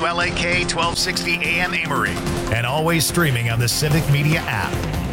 WLAK 1260 AM Amory. And always streaming on the Civic Media app.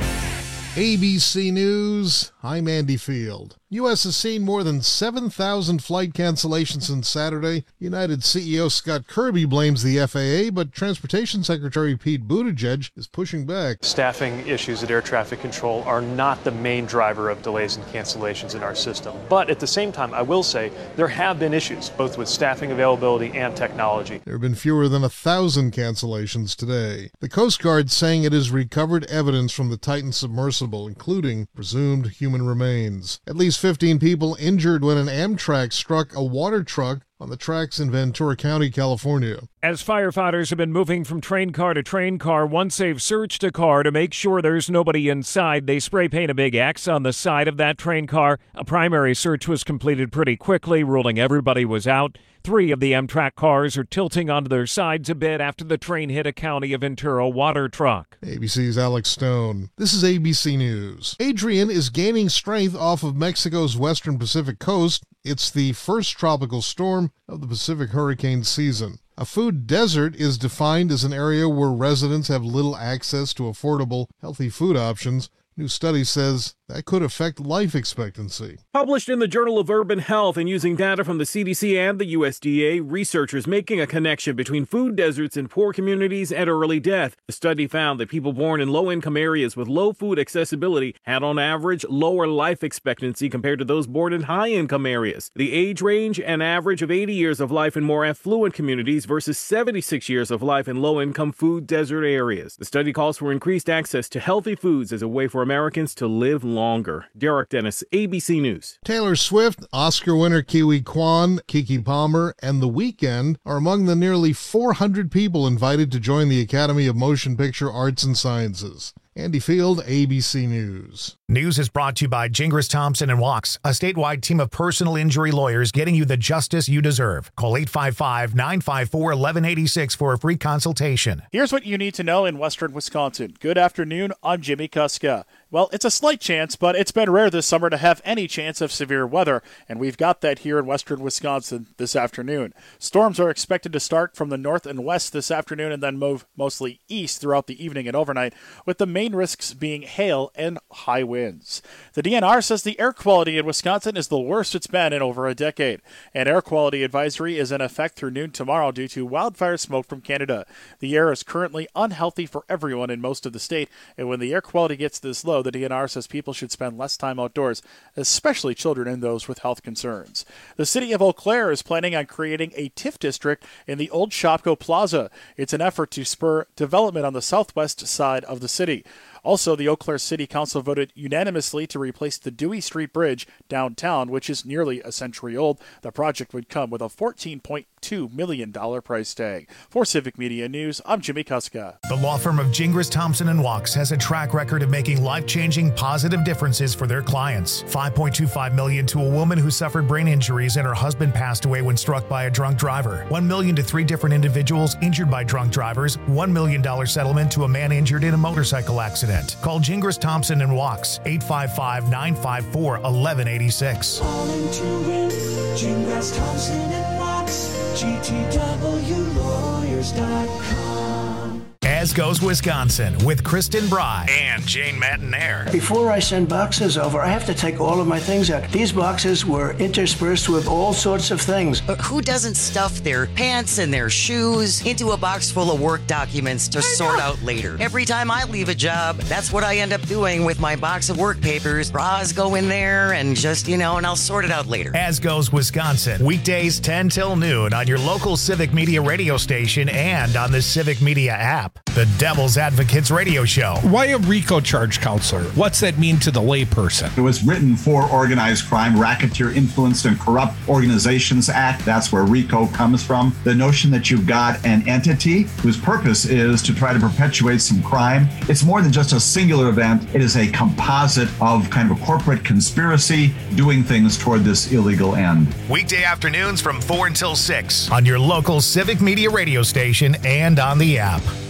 ABC News, I'm Andy Field. U.S. has seen more than 7,000 flight cancellations since Saturday. United CEO Scott Kirby blames the FAA, but Transportation Secretary Pete Buttigieg is pushing back. Staffing issues at air traffic control are not the main driver of delays and cancellations in our system. But at the same time, I will say there have been issues, both with staffing availability and technology. There have been fewer than 1,000 cancellations today. The Coast Guard saying it has recovered evidence from the Titan submersible, including presumed human remains. At least 15 people injured when an Amtrak struck a water truck on the tracks in Ventura County, California. As firefighters have been moving from train car to train car, once they've searched a car to make sure there's nobody inside, they spray paint a big X on the side of that train car. A primary search was completed pretty quickly, ruling everybody was out. 3 of the Amtrak cars are tilting onto their sides a bit after the train hit a County of Ventura water truck. ABC's Alex Stone. This is ABC News. Adrian is gaining strength off of Mexico's western Pacific coast. It's the first tropical storm of the Pacific hurricane season. A food desert is defined as an area where residents have little access to affordable, healthy food options. New study says that could affect life expectancy. Published in the Journal of Urban Health and using data from the CDC and the USDA, researchers making a connection between food deserts in poor communities and early death. The study found that people born in low-income areas with low food accessibility had on average lower life expectancy compared to those born in high-income areas. The age range, an average of 80 years of life in more affluent communities versus 76 years of life in low-income food desert areas. The study calls for increased access to healthy foods as a way for Americans to live longer. Derek Dennis, ABC News. Taylor Swift, Oscar winner Kiwi Kwan, Keke Palmer, and The Weeknd are among the nearly 400 people invited to join the Academy of Motion Picture Arts and Sciences. Andy Field, ABC News. News is brought to you by Gingras Thompson & Walks, a statewide team of personal injury lawyers getting you the justice you deserve. Call 855-954-1186 for a free consultation. Here's what you need to know in western Wisconsin. Good afternoon, I'm Jimmy Kuska. Well, it's a slight chance, but it's been rare this summer to have any chance of severe weather, and we've got that here in western Wisconsin this afternoon. Storms are expected to start from the north and west this afternoon and then move mostly east throughout the evening and overnight, with the main risks being hail and high winds. The DNR says the air quality in Wisconsin is the worst it's been in over a decade. An air quality advisory is in effect through noon tomorrow due to wildfire smoke from Canada. The air is currently unhealthy for everyone in most of the state, and when the air quality gets this low, the DNR says people should spend less time outdoors, especially children and those with health concerns. The city of Eau Claire is planning on creating a TIF district in the old Shopko Plaza. It's an effort to spur development on the southwest side of the city. Also, the Eau Claire City Council voted unanimously to replace the Dewey Street Bridge downtown, which is nearly a century old. The project would come with a $14.2 million price tag. For Civic Media News, I'm Jimmy Kuska. The law firm of Gingras Thompson & Walks has a track record of making life-changing positive differences for their clients. $5.25 million to a woman who suffered brain injuries and her husband passed away when struck by a drunk driver. $1 million to 3 different individuals injured by drunk drivers. $1 million settlement to a man injured in a motorcycle accident. Call Gingras Thompson & Walks, 855-954-1186. Calling to win, Gingras Thompson & Walks, GTWlawyers.com. As Goes Wisconsin with Kristen Bry and Jane Matinaire. Before I send boxes over, I have to take all of my things out. These boxes were interspersed with all sorts of things. Who doesn't stuff their pants and their shoes into a box full of work documents to sort out later? Every time I leave a job, that's what I end up doing with my box of work papers. Bras go in there and just, and I'll sort it out later. As Goes Wisconsin, weekdays 10 till noon on your local Civic Media radio station and on the Civic Media app. The Devil's Advocates Radio Show. Why a RICO charge counselor? What's that mean to the layperson? It was written for Organized Crime, Racketeer Influenced and Corrupt Organizations Act. That's where RICO comes from. The notion that you've got an entity whose purpose is to try to perpetuate some crime. It's more than just a singular event. It is a composite of kind of a corporate conspiracy doing things toward this illegal end. Weekday afternoons from 4 until 6 on your local Civic Media radio station and on the app.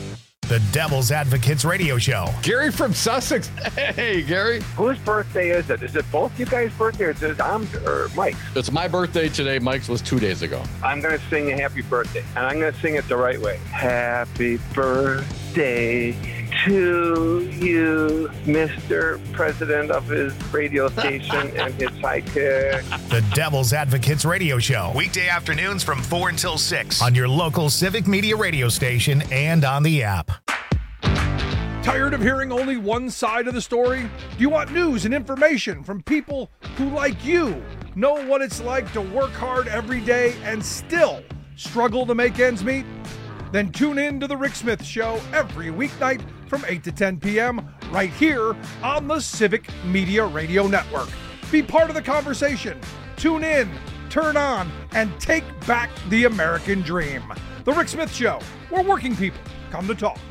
The Devil's Advocates Radio Show. Gary from Sussex. Hey, Gary. Whose birthday is it? Is it both you guys' birthday or is it Tom's or Mike's? It's my birthday today. Mike's was 2 days ago. I'm going to sing a happy birthday, and I'm going to sing it the right way. Happy birthday to you, Mr. President of his radio station and his sidekick. The Devil's Advocates Radio Show. Weekday afternoons from 4 until 6 on your local Civic Media radio station and on the app. Tired of hearing only one side of the story? Do you want news and information from people who, like you, know what it's like to work hard every day and still struggle to make ends meet? Then tune in to The Rick Smith Show every weeknight from 8 to 10 p.m. right here on the Civic Media Radio Network. Be part of the conversation. Tune in, turn on, and take back the American dream. The Rick Smith Show, where working people come to talk.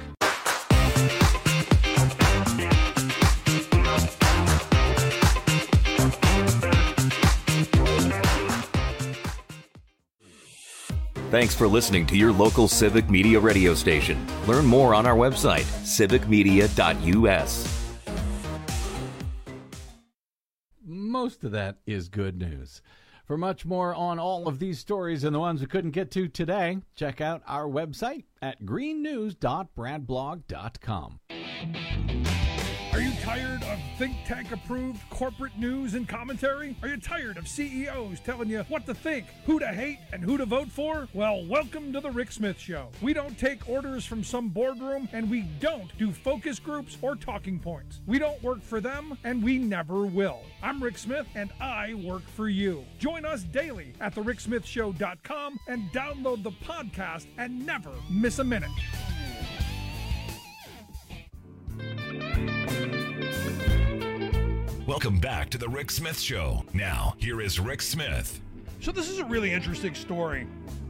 Thanks for listening to your local Civic Media radio station. Learn more on our website, civicmedia.us. Most of that is good news. For much more on all of these stories and the ones we couldn't get to today, check out our website at greennews.bradblog.com. Are you tired of think tank approved corporate news and commentary? Are you tired of CEOs telling you what to think, who to hate, and who to vote for? Well, welcome to the Rick Smith Show. We don't take orders from some boardroom, and we don't do focus groups or talking points. We don't work for them, and we never will. I'm Rick Smith, and I work for you. Join us daily at thericksmithshow.com and download the podcast and never miss a minute. Welcome back to the Rick Smith Show. Now, here is Rick Smith. So this is a really interesting story.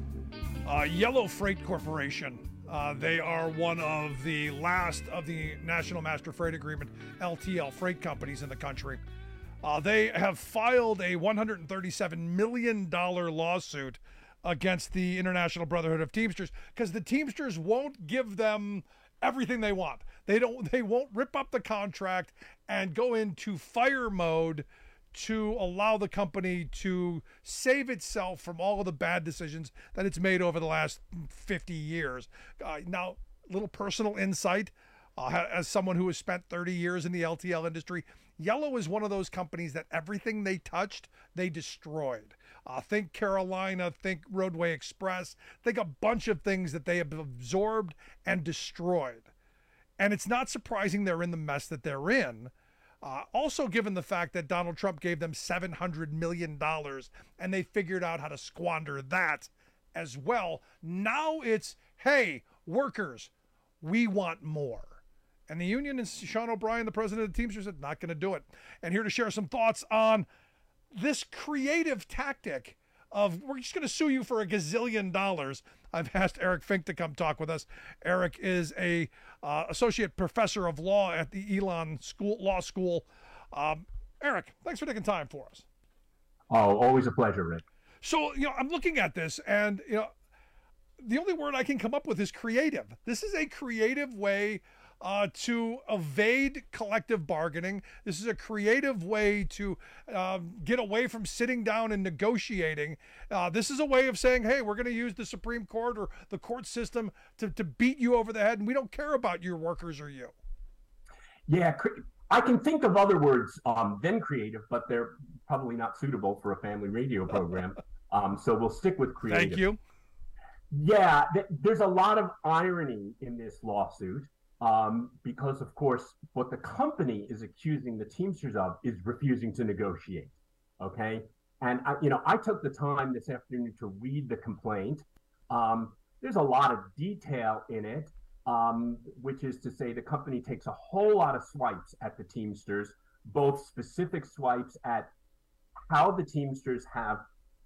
Yellow Freight Corporation. They are one of the last of the National Master Freight Agreement, LTL, freight companies in the country. They have filed a $137 million lawsuit against the International Brotherhood of Teamsters because the Teamsters won't give them everything they want. They won't rip up the contract and go into fire mode to allow the company to save itself from all of the bad decisions that it's made over the last 50 years. Now, little personal insight, as someone who has spent 30 years in the LTL industry, Yellow is one of those companies that everything they touched, they destroyed. Think Carolina, think Roadway Express, think a bunch of things that they have absorbed and destroyed. And it's not surprising they're in the mess that they're in. Also, given the fact that Donald Trump gave them $700 million and they figured out how to squander that as well. Now it's, hey, workers, we want more. And the union and Sean O'Brien, the president of the Teamsters, said, not going to do it. And here to share some thoughts on this creative tactic of, we're just going to sue you for $1 gazillion. I've asked Eric Fink to come talk with us. Eric is a associate professor of law at the Elon Law School. Eric, thanks for taking time for us. Oh, always a pleasure, Rick. So, I'm looking at this and, the only word I can come up with is creative. This is a creative way to evade collective bargaining. This is a creative way to get away from sitting down and negotiating. This is a way of saying, hey, we're going to use the Supreme Court or the court system to beat you over the head, and we don't care about your workers or you. Yeah, I can think of other words than creative, but they're probably not suitable for a family radio program. So we'll stick with creative. Thank you. Yeah, there's a lot of irony in this lawsuit. Because, of course, what the company is accusing the Teamsters of is refusing to negotiate, okay? And, I took the time this afternoon to read the complaint. There's a lot of detail in it, which is to say the company takes a whole lot of swipes at the Teamsters, both specific swipes at how the Teamsters have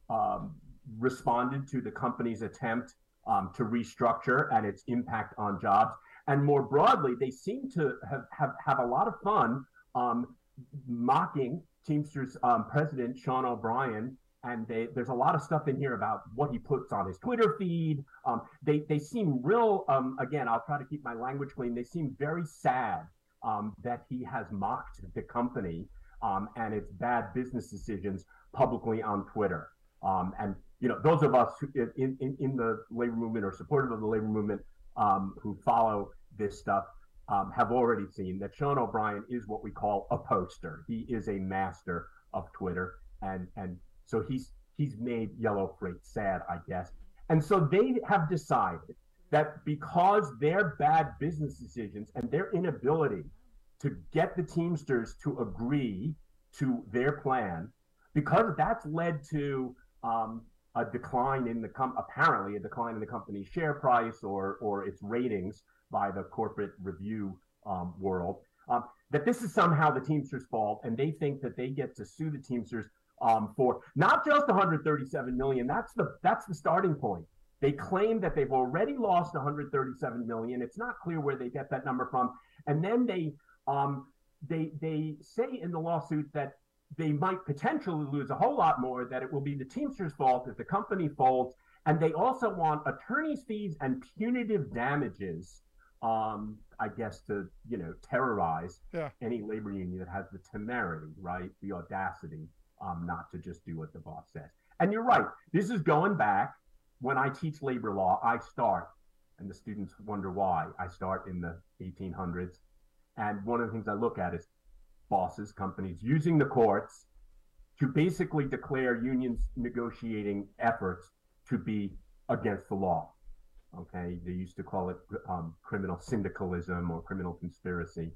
responded to the company's attempt to restructure and its impact on jobs. And more broadly, they seem to have a lot of fun mocking Teamsters president Sean O'Brien And there's a lot of stuff in here about what he puts on his Twitter feed. They seem real, again, I'll try to keep my language clean. They seem very sad that he has mocked the company and its bad business decisions publicly on Twitter. And, you know, those of us who, in the labor movement or supportive of the labor movement who follow this stuff have already seen that Sean O'Brien is what we call a poster. He is a master of Twitter. And so he's made Yellow Freight sad, I guess. And so they have decided that because their bad business decisions and their inability to get the Teamsters to agree to their plan, because that's led to a decline in the apparently a decline in the company's share price or its ratings by the corporate review world, that this is somehow the Teamsters' fault, and they think that they get to sue the Teamsters for not just 137 million. That's the starting point. They claim that they've already lost 137 million. It's not clear where they get that number from, and then they say in the lawsuit that they might potentially lose a whole lot more, that it will be the Teamsters' fault if the company folds, and they also want attorney's fees and punitive damages, I guess, to, you know, terrorize any labor union that has the temerity, right, the audacity, not to just do what the boss says. And you're right, this is going back. When I teach labor law, I start, and the students wonder why, I start in the 1800s. And one of the things I look at is bosses, companies using the courts to basically declare unions' negotiating efforts to be against the law. Okay, they used to call it criminal syndicalism or criminal conspiracy.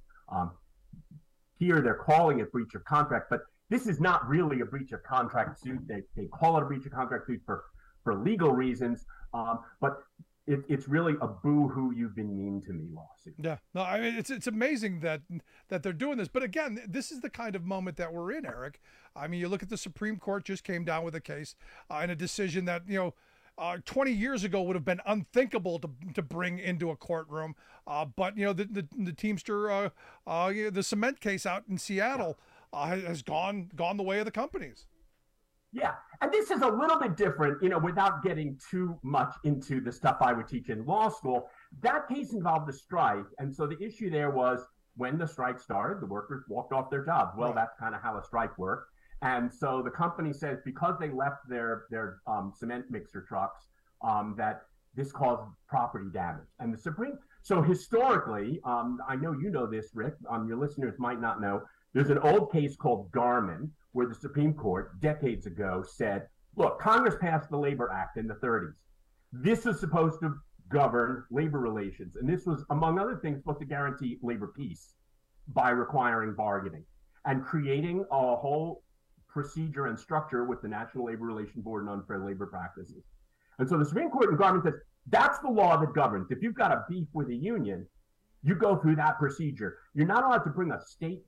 Here they're calling it breach of contract, but this is not really a breach of contract suit. They call it a breach of contract suit for legal reasons, but it's really a boo-hoo, you've been mean to me lawsuit. Yeah, no, I mean, it's amazing that they're doing this. But again, this is the kind of moment that we're in, Eric. I mean, you look at the Supreme Court just came down with a case and a decision that, you know, 20 years ago would have been unthinkable to bring into a courtroom. But, you know, the Teamster, the cement case out in Seattle has gone the way of the companies. Yeah, and this is a little bit different, you know, without getting too much into the stuff I would teach in law school. That case involved a strike, and so the issue there was when the strike started, the workers walked off their jobs. Well, that's kind of how a strike worked. And so the company says because they left their cement mixer trucks, that this caused property damage. And so historically, I know you know this, Rick, your listeners might not know, there's an old case called Garmin, where the Supreme Court decades ago said, look, Congress passed the Labor Act in the 30s. This is supposed to govern labor relations. And this was, among other things, supposed to guarantee labor peace by requiring bargaining and creating a whole procedure and structure with the National Labor Relations Board and Unfair Labor Practices. And so the Supreme Court in Garmin says, that's the law that governs. If you've got a beef with a union, you go through that procedure. You're not allowed to bring a state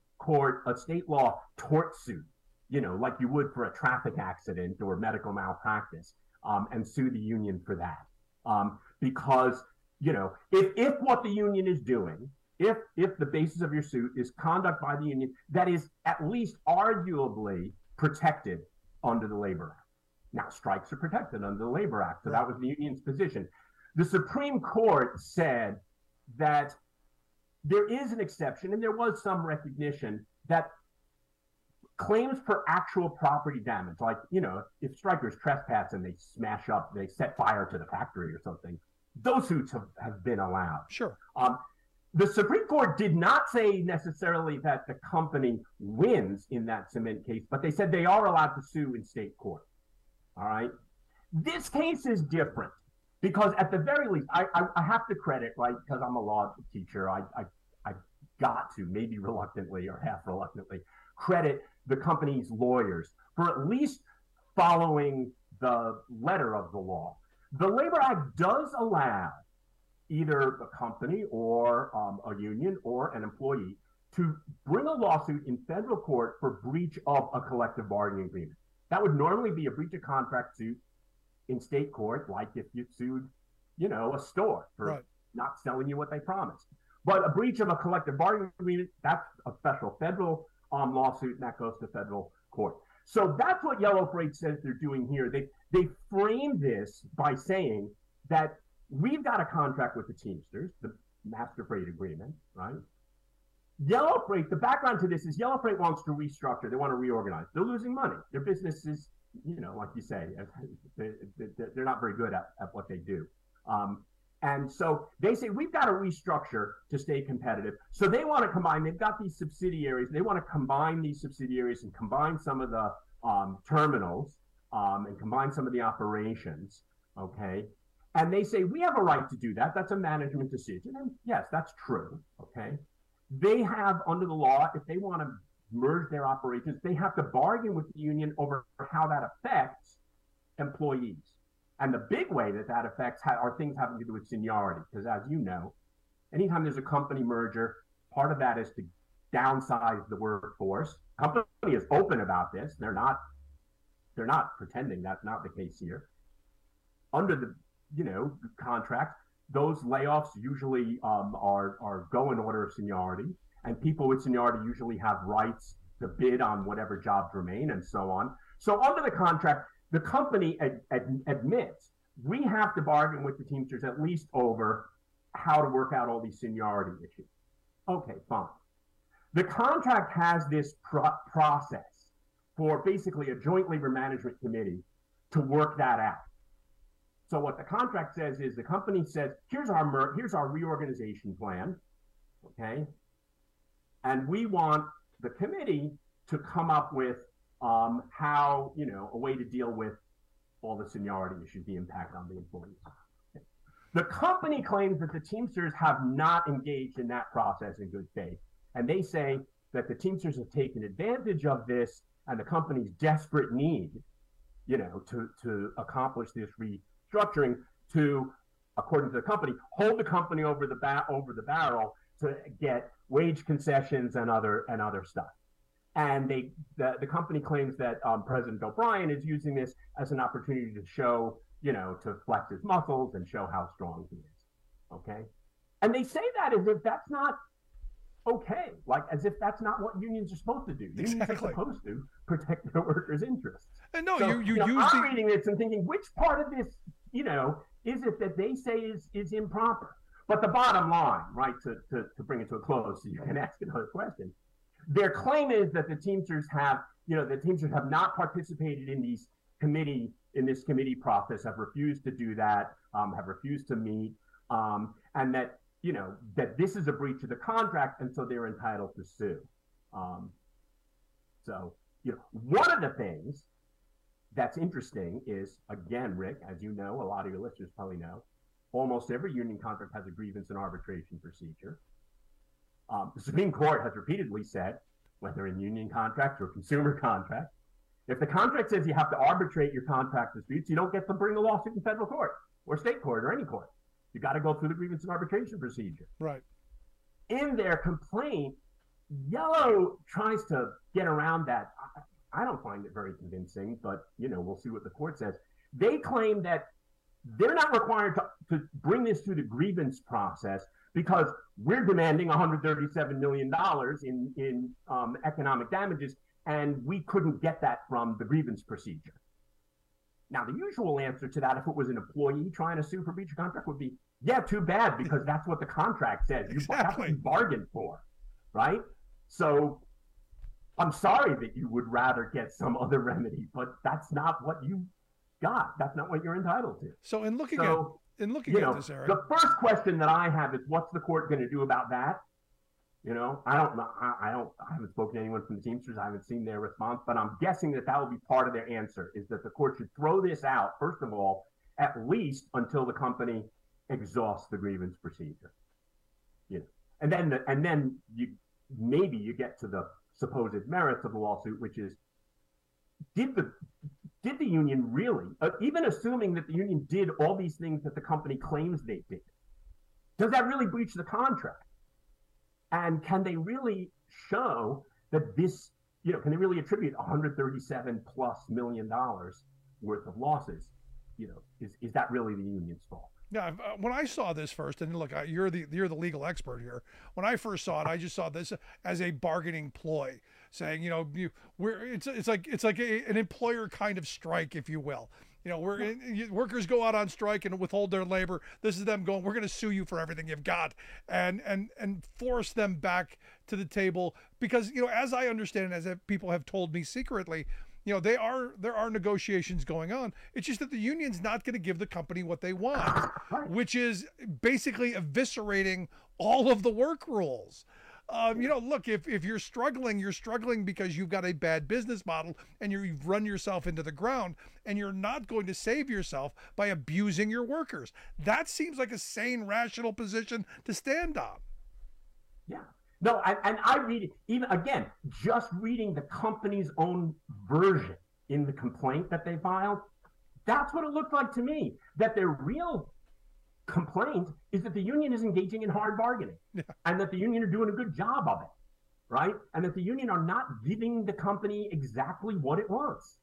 law tort suit, you know, like you would for a traffic accident or medical malpractice, and sue the union for that. Because, you know, if what the union is doing, if the basis of your suit is conduct by the union that is at least arguably protected under the Labor Act. Now, strikes are protected under the Labor Act, so that was the union's position. The Supreme Court said that there is an exception, and there was some recognition that claims for actual property damage, like, you know, if strikers trespass and they smash up, they set fire to the factory or something, those suits have been allowed. Sure. The Supreme Court did not say necessarily that the company wins in that cement case, but they said they are allowed to sue in state court. All right. This case is different because at the very least, I have to credit, right, because I'm a law teacher, I got to, maybe reluctantly or half reluctantly, credit the company's lawyers for at least following the letter of the law. The Labor Act does allow either a company or a union or an employee to bring a lawsuit in federal court for breach of a collective bargaining agreement. That would normally be a breach of contract suit in state court, like if you sued, you know, a store for not selling you what they promised. But a breach of a collective bargaining agreement, that's a special federal lawsuit, and that goes to federal court. So that's what Yellow Freight says they're doing here. They frame this by saying that we've got a contract with the Teamsters, the master freight agreement, right? Yellow Freight, the background to this is Yellow Freight wants to restructure. They want to reorganize. They're losing money. Their business is, like you say, they're not very good at what they do. And so they say, we've got to restructure to stay competitive. So they want to combine, they've got these subsidiaries. They want to combine these subsidiaries and combine some of the terminals and combine some of the operations, okay? And they say, we have a right to do that. That's a management decision. And yes, that's true, okay? They have, under the law, if they want to merge their operations, they have to bargain with the union over how that affects employees. And the big way that affects are things having to do with seniority. Because as you know, anytime there's a company merger, part of that is to downsize the workforce. Company is open about this. They're not pretending that's not the case here. Under the contract, those layoffs usually are go in order of seniority, and people with seniority usually have rights to bid on whatever jobs remain and so on. So under the contract, the company admits we have to bargain with the Teamsters at least over how to work out all these seniority issues. Okay, fine. The contract has this process for basically a joint labor management committee to work that out. So what the contract says is the company says, here's our reorganization plan, okay? And we want the committee to come up with how, a way to deal with all the seniority issues, the impact on the employees. Okay. The company claims that the Teamsters have not engaged in that process in good faith. And they say that the Teamsters have taken advantage of this and the company's desperate need, to accomplish this restructuring to, according to the company, hold the company over the barrel to get wage concessions and other stuff. And the company claims that President O'Brien is using this as an opportunity to show, to flex his muscles and show how strong he is. Okay. And they say that as if that's not okay, like as if that's not what unions are supposed to do. Unions are supposed to protect their workers' interests. And no, so, you I'm reading this and thinking, which part of this, is it that they say is improper? But the bottom line, right, to bring it to a close, so you can ask another question. Their claim is that the Teamsters have not participated in this committee process, have refused to do that, have refused to meet, and that that this is a breach of the contract, and so they're entitled to sue. So one of the things that's interesting is, again, Rick, as you know, a lot of your listeners probably know, almost every union contract has a grievance and arbitration procedure. The Supreme Court has repeatedly said, whether in union contract or consumer contract, if the contract says you have to arbitrate your contract disputes, you don't get to bring a lawsuit in federal court or state court or any court. You got to go through the grievance and arbitration procedure. Right. In their complaint, Yellow tries to get around that. I don't find it very convincing, but we'll see what the court says. They claim that they're not required to bring this through the grievance process because we're demanding $137 million in economic damages, and we couldn't get that from the grievance procedure. Now, the usual answer to that, if it was an employee trying to sue for breach of contract, would be, yeah, too bad, because that's what the contract says. That's what you bargained for, right? So I'm sorry that you would rather get some other remedy, but that's not what you got. That's not what you're entitled to. So in looking at this, Eric, the first question that I have is, what's the court going to do about that? I don't know. I haven't spoken to anyone from the Teamsters. I haven't seen their response, but I'm guessing that will be part of their answer, is that the court should throw this out, first of all, at least until the company exhausts the grievance procedure. And then you get to the supposed merits of the lawsuit, which is, did the union really, even assuming that the union did all these things that the company claims they did, does that really breach the contract? And can they really show that this, can they really attribute $137+ million worth of losses? Is that really the union's fault? Yeah, when I saw this first, and look, you're the legal expert here. When I first saw it, I just saw this as a bargaining ploy. saying, it's like an employer kind of strike, if you will. Workers go out on strike and withhold their labor. This is them going, we're going to sue you for everything you've got, and force them back to the table because, as I understand, as people have told me secretly, there are negotiations going on. It's just that the union's not going to give the company what they want, which is basically eviscerating all of the work rules. Look, if you're struggling because you've got a bad business model and you've run yourself into the ground, and you're not going to save yourself by abusing your workers. That seems like a sane, rational position to stand on. Yeah. No, and I read it, even again, just reading the company's own version in the complaint that they filed, that's what it looked like to me, that their real complaint is that the union is engaging in hard bargaining and that the union are doing a good job of it, right? And that the union are not giving the company exactly what it wants.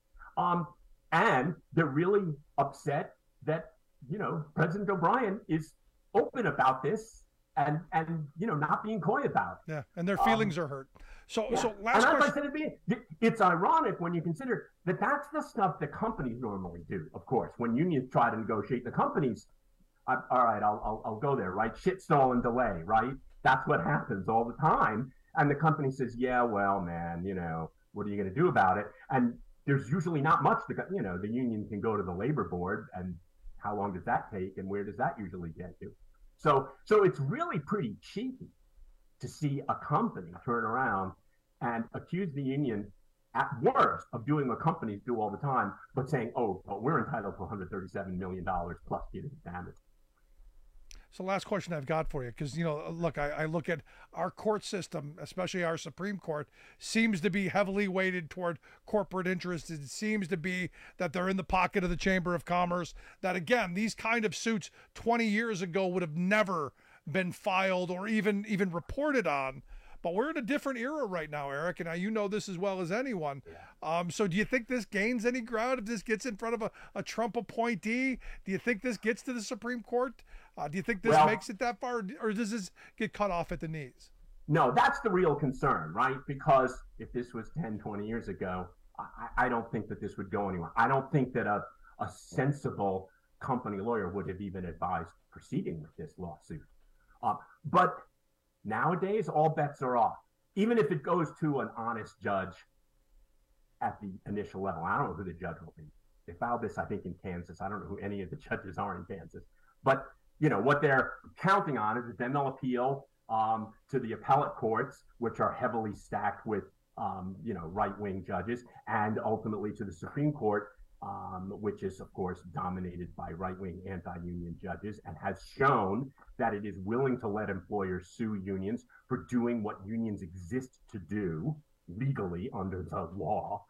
And they're really upset that, President O'Brien is open about this and not being coy about it. Yeah, and their feelings are hurt. So last and question. I said, it's ironic when you consider that that's the stuff that companies normally do. Of course, when unions try to negotiate, the companies, all right, I'll go there, right? Shit, stall, and delay, right? That's what happens all the time. And the company says, yeah, well, man, what are you going to do about it? And there's usually not much the union can go to the labor board, and how long does that take, and where does that usually get to? So it's really pretty cheeky to see a company turn around and accuse the union at worst of doing what companies do all the time, but saying, oh, well, we're entitled to $137 million plus punitive damage. So last question I've got for you, because, look, I look at our court system, especially our Supreme Court, seems to be heavily weighted toward corporate interests. It seems to be that they're in the pocket of the Chamber of Commerce, that, again, these kind of suits 20 years ago would have never been filed or even reported on. But we're in a different era right now, Eric, and you know this as well as anyone. So do you think this gains any ground if this gets in front of a Trump appointee? Do you think this gets to the Supreme Court? Do you think this makes it that far, or does this get cut off at the knees? No, that's the real concern, right? Because if this was 10, 20 years ago, I don't think that this would go anywhere. I don't think that a sensible company lawyer would have even advised proceeding with this lawsuit. But nowadays, all bets are off. Even if it goes to an honest judge at the initial level. I don't know who the judge will be. They filed this, I think, in Kansas. I don't know who any of the judges are in Kansas. But, what they're counting on is that then they'll appeal to the appellate courts, which are heavily stacked with, right-wing judges, and ultimately to the Supreme Court, which is, of course, dominated by right-wing anti-union judges and has shown that it is willing to let employers sue unions for doing what unions exist to do legally under the law.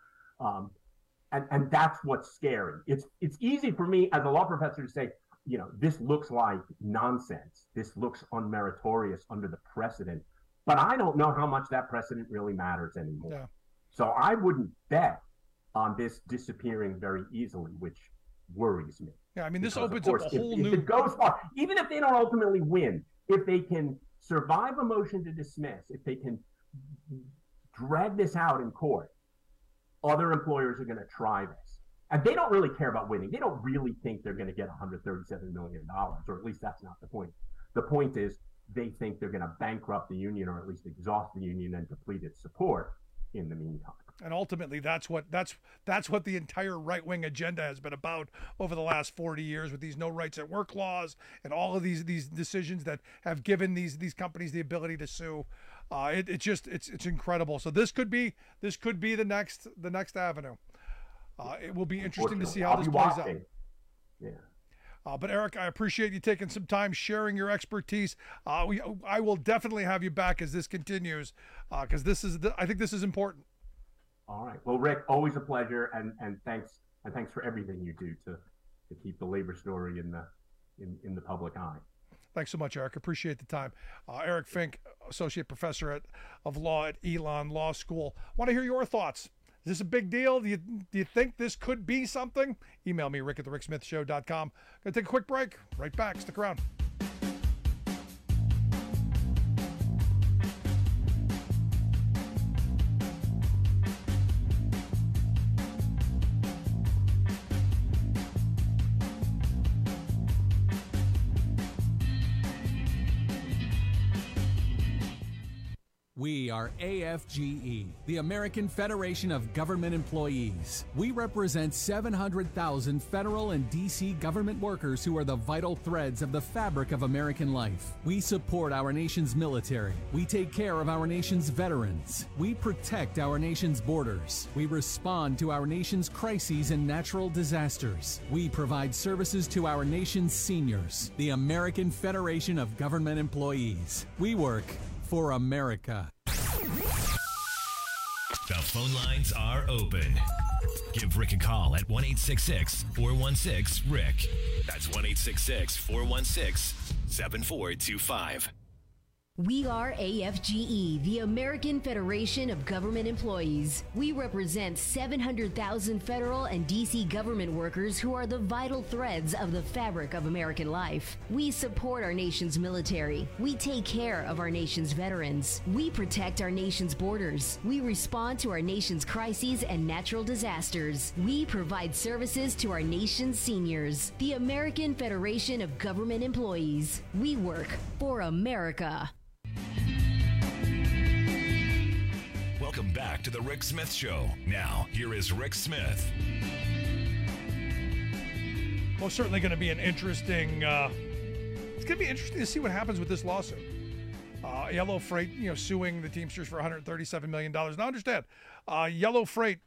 And that's what's scary. It's easy for me as a law professor to say, this looks like nonsense. This looks unmeritorious under the precedent. But I don't know how much that precedent really matters anymore. Yeah. So I wouldn't bet on this disappearing very easily, which worries me. Yeah, I mean, this Because, opens of course, up a whole if new... it goes far, even if they don't ultimately win, if they can survive a motion to dismiss, if they can drag this out in court, other employers are going to try this. And they don't really care about winning. They don't really think they're going to get $137 million, or at least that's not the point. The point is they think they're going to bankrupt the union, or at least exhaust the union and deplete its support in the meantime. And ultimately, that's what the entire right-wing agenda has been about over the last 40 years, with these no rights at work laws and all of these decisions that have given these companies the ability to sue. It's incredible. So this could be the next avenue. It will be interesting to see how this plays out. Yeah. But Eric, I appreciate you taking some time sharing your expertise. I will definitely have you back as this continues, because I think this is important. All right. Well, Rick, always a pleasure, and thanks for everything you do to keep the labor story in the public eye. Thanks so much, Eric. Appreciate the time. Eric Fink, Associate Professor of Law at Elon Law School. Want to hear your thoughts. Is this a big deal? Do you think this could be something? Email me, rick@thericksmithshow.com. Gonna take a quick break. Right back. Stick around. We are AFGE, the American Federation of Government Employees. We represent 700,000 federal and D.C. government workers who are the vital threads of the fabric of American life. We support our nation's military. We take care of our nation's veterans. We protect our nation's borders. We respond to our nation's crises and natural disasters. We provide services to our nation's seniors. The American Federation of Government Employees. We work for America. The phone lines are open. Give Rick a call at 1-866-416-RICK. That's 1-866-416-7425. We are AFGE, the American Federation of Government Employees. We represent 700,000 federal and D.C. government workers who are the vital threads of the fabric of American life. We support our nation's military. We take care of our nation's veterans. We protect our nation's borders. We respond to our nation's crises and natural disasters. We provide services to our nation's seniors. The American Federation of Government Employees. We work for America. Welcome back to the Rick Smith Show. Now, here is Rick Smith. Well, certainly going to be an interesting. It's going to be interesting to see what happens with this lawsuit. Yellow Freight, suing the Teamsters for $137 million. Now, understand, Yellow Freight.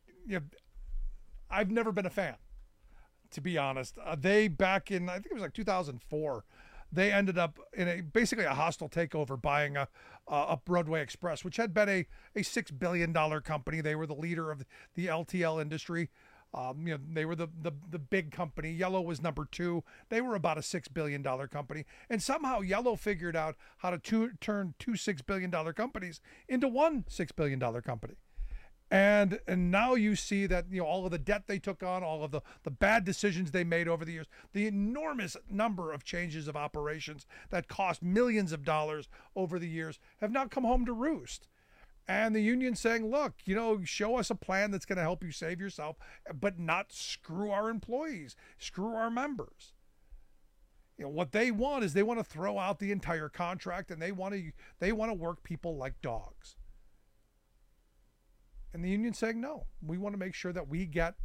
I've never been a fan, to be honest. They back in, I think it was like 2004. They ended up in basically a hostile takeover, buying a Broadway Express, which had been a $6 billion company. They were the leader of the LTL industry. They were the big company. Yellow was number two. They were about a $6 billion company. And somehow Yellow figured out how to turn two $6 billion companies into one $6 billion company. And now you see that all of the debt they took on, all of the bad decisions they made over the years, the enormous number of changes of operations that cost millions of dollars over the years have now come home to roost. And the union saying, look, show us a plan that's going to help you save yourself, but not screw our employees, screw our members. What they want is they want to throw out the entire contract, and they want to work people like dogs. And the union's saying, no, we want to make sure that we get,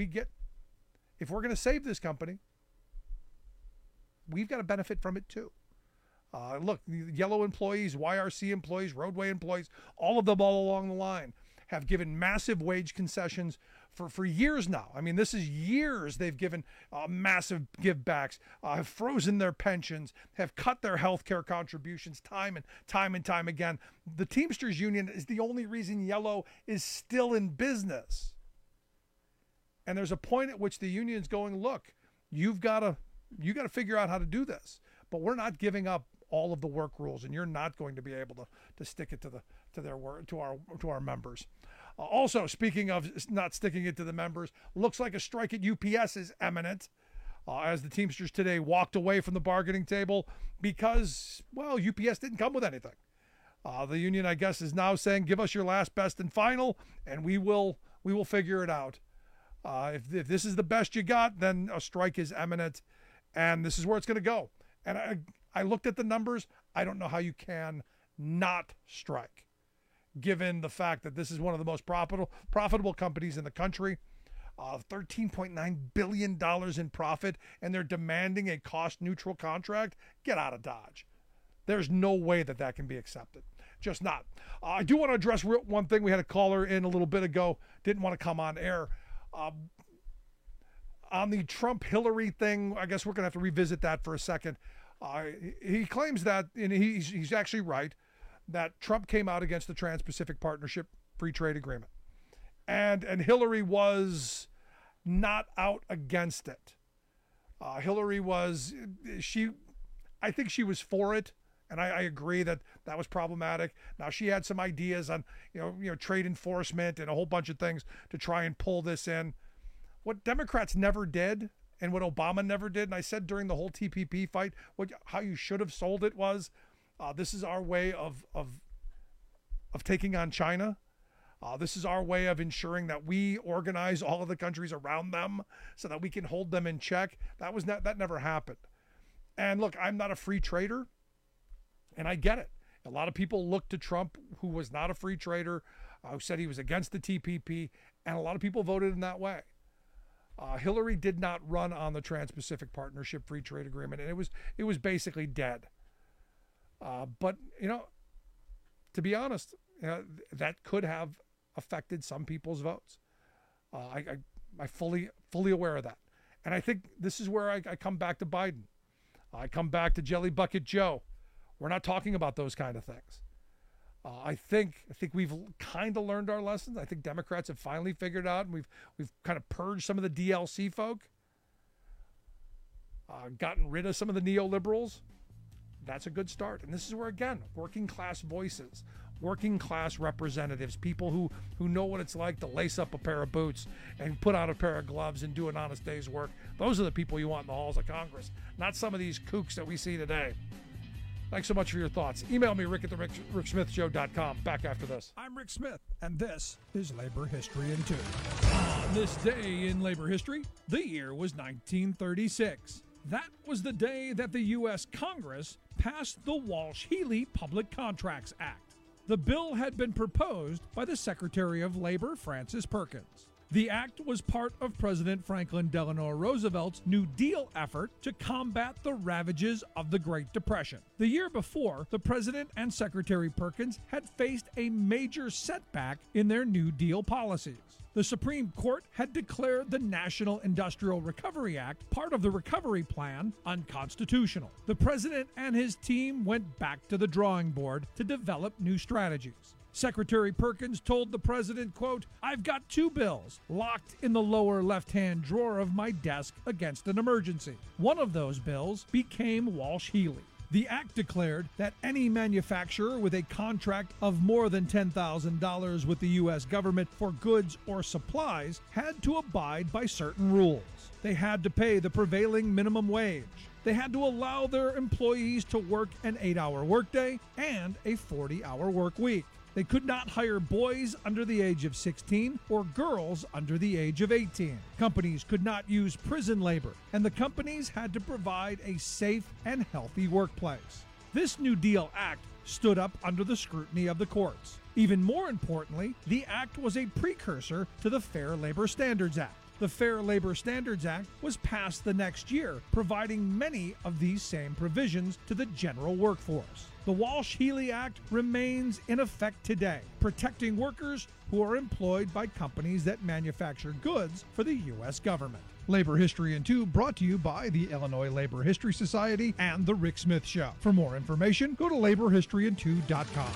if we're going to save this company, we've got to benefit from it too. Look, Yellow employees, YRC employees, Roadway employees, all of them all along the line have given massive wage concessions for years now. I mean, this is years they've given massive givebacks, have frozen their pensions, have cut their health care contributions time and time again. The Teamsters Union is the only reason Yellow is still in business. And there's a point at which the union's going, look, you got to figure out how to do this, but we're not giving up all of the work rules, and you're not going to be able to stick it to our members. Also, speaking of not sticking it to the members, looks like a strike at UPS is imminent, as the Teamsters today walked away from the bargaining table because, well, UPS didn't come with anything. The union, I guess, is now saying, give us your last, best, and final, and we will figure it out. If this is the best you got, then a strike is imminent, and this is where it's going to go. And I looked at the numbers. I don't know how you can not strike, given the fact that this is one of the most profitable companies in the country. $13.9 billion in profit, and they're demanding a cost-neutral contract. Get out of Dodge. There's no way that can be accepted. Just not. I do want to address one thing. We had a caller in a little bit ago, didn't want to come on air. On the Trump-Hillary thing, I guess we're going to have to revisit that for a second. He claims that, and he's actually right, that Trump came out against the Trans-Pacific Partnership Free Trade Agreement. And Hillary was not out against it. Hillary was, I think she was for it, and I agree that was problematic. Now, she had some ideas on, trade enforcement and a whole bunch of things to try and pull this in. What Democrats never did, and what Obama never did, and I said during the whole TPP fight, how you should have sold it was, this is our way of taking on China. This is our way of ensuring that we organize all of the countries around them so that we can hold them in check. That never happened. And look, I'm not a free trader, and I get it. A lot of people looked to Trump, who was not a free trader, who said he was against the TPP, and a lot of people voted in that way. Hillary did not run on the Trans-Pacific Partnership Free Trade Agreement, and it was basically dead. But, to be honest, that could have affected some people's votes. I'm fully aware of that. And I think this is where I come back to Biden. I come back to Jelly Bucket Joe. We're not talking about those kind of things. I think we've kind of learned our lessons. I think Democrats have finally figured out, and we've kind of purged some of the DLC folk, gotten rid of some of the neoliberals. That's a good start. And this is where, again, working class voices, working class representatives, people who know what it's like to lace up a pair of boots and put on a pair of gloves and do an honest day's work. Those are the people you want in the halls of Congress, not some of these kooks that we see today. Thanks so much for your thoughts. Email me, rick@ricksmithshow.com. Back after this. I'm Rick Smith, and this is Labor History in 2. On this day in labor history, the year was 1936. That was the day that the U.S. Congress passed the Walsh-Healy Public Contracts Act. The bill had been proposed by the Secretary of Labor, Francis Perkins. The act was part of President Franklin Delano Roosevelt's New Deal effort to combat the ravages of the Great Depression. The year before, the President and Secretary Perkins had faced a major setback in their New Deal policies. The Supreme Court had declared the National Industrial Recovery Act, part of the Recovery Plan, unconstitutional. The President and his team went back to the drawing board to develop new strategies. Secretary Perkins told the president, quote, "I've got 2 bills locked in the lower left-hand drawer of my desk against an emergency." One of those bills became Walsh-Healy. The act declared that any manufacturer with a contract of more than $10,000 with the U.S. government for goods or supplies had to abide by certain rules. They had to pay the prevailing minimum wage. They had to allow their employees to work an 8-hour workday and a 40-hour work week. They could not hire boys under the age of 16 or girls under the age of 18. Companies could not use prison labor, and the companies had to provide a safe and healthy workplace. This New Deal Act stood up under the scrutiny of the courts. Even more importantly, the act was a precursor to the Fair Labor Standards Act. The Fair Labor Standards Act was passed the next year, providing many of these same provisions to the general workforce. The Walsh-Healy Act remains in effect today, protecting workers who are employed by companies that manufacture goods for the U.S. government. Labor History in 2 brought to you by the Illinois Labor History Society and The Rick Smith Show. For more information, go to laborhistoryin2.com.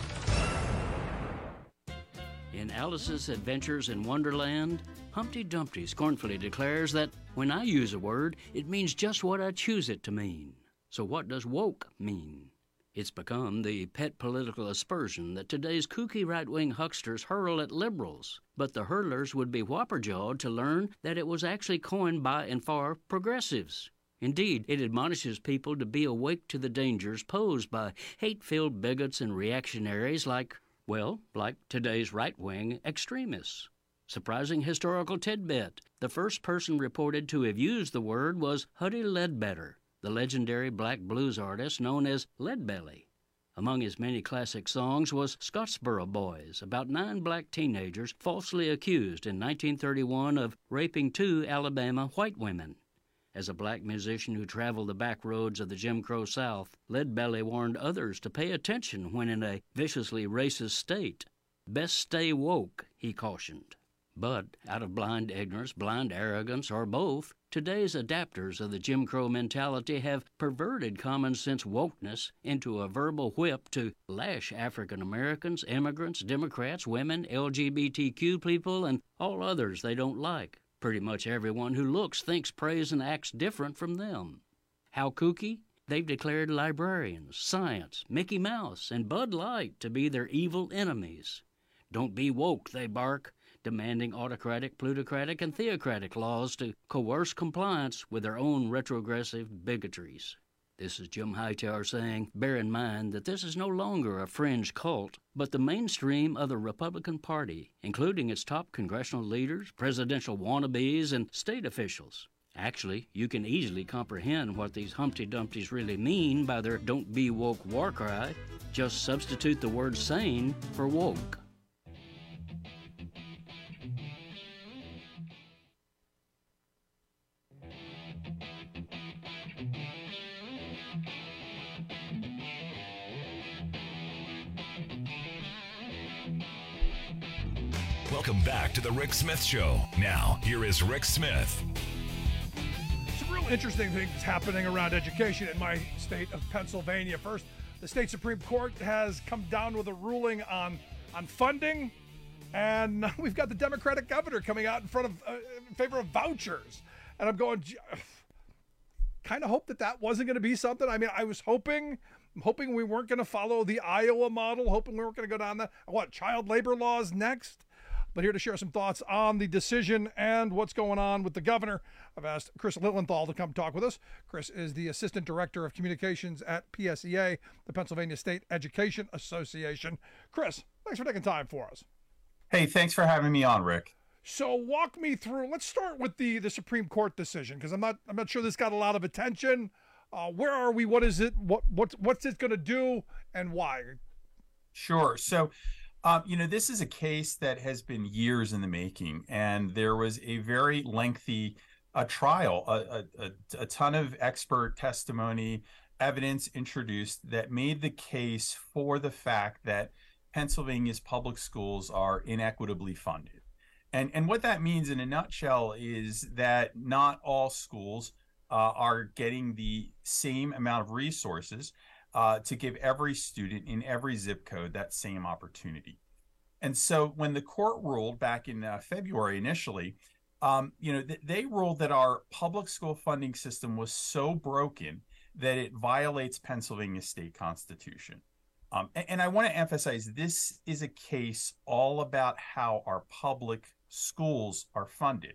In Alice's Adventures in Wonderland, Humpty Dumpty scornfully declares that when I use a word, it means just what I choose it to mean. So what does woke mean? It's become the pet political aspersion that today's kooky right-wing hucksters hurl at liberals, but the hurlers would be whopper-jawed to learn that it was actually coined by and for progressives. Indeed, it admonishes people to be awake to the dangers posed by hate-filled bigots and reactionaries like today's right-wing extremists. Surprising historical tidbit. The first person reported to have used the word was Huddie Ledbetter, the legendary black blues artist known as Leadbelly. Among his many classic songs was Scottsboro Boys, about 9 black teenagers falsely accused in 1931 of raping 2 Alabama white women. As a black musician who traveled the back roads of the Jim Crow South, Leadbelly warned others to pay attention when in a viciously racist state. Best stay woke, he cautioned. But out of blind ignorance, blind arrogance, or both, today's adapters of the Jim Crow mentality have perverted common sense wokeness into a verbal whip to lash African Americans, immigrants, Democrats, women, LGBTQ people, and all others they don't like. Pretty much everyone who looks, thinks, prays, and acts different from them. How kooky? They've declared librarians, science, Mickey Mouse, and Bud Light to be their evil enemies. Don't be woke, they bark, demanding autocratic, plutocratic, and theocratic laws to coerce compliance with their own retrogressive bigotries. This is Jim Hightower saying, bear in mind that this is no longer a fringe cult, but the mainstream of the Republican Party, including its top congressional leaders, presidential wannabes, and state officials. Actually, you can easily comprehend what these Humpty Dumptys really mean by their don't be woke war cry. Just substitute the word sane for woke. Welcome back to the Rick Smith Show. Now, here is Rick Smith. Some real interesting things happening around education in my state of Pennsylvania. First, the state Supreme Court has come down with a ruling on funding, and we've got the Democratic governor coming out in favor of vouchers. And I'm going, kind of hope that wasn't going to be something. I mean, I'm hoping we weren't going to follow the Iowa model, hoping we weren't going to go down that. Child labor laws next? But here to share some thoughts on the decision and what's going on with the governor, I've asked Chris Lilienthal to come talk with us. Chris is the Assistant Director of Communications at PSEA, the Pennsylvania State Education Association. Chris, thanks for taking time for us. Hey, thanks for having me on, Rick. So walk me through. Let's start with the Supreme Court decision, because I'm not sure this got a lot of attention. Where are we? What is it? What's it going to do, and why? Sure. So, this is a case that has been years in the making, and there was a very lengthy trial, a ton of expert testimony, evidence introduced that made the case for the fact that Pennsylvania's public schools are inequitably funded. And what that means in a nutshell is that not all schools are getting the same amount of resources to give every student in every zip code that same opportunity. And so when the court ruled back in February initially, they ruled that our public school funding system was so broken that it violates Pennsylvania state constitution. And I want to emphasize, this is a case all about how our public schools are funded.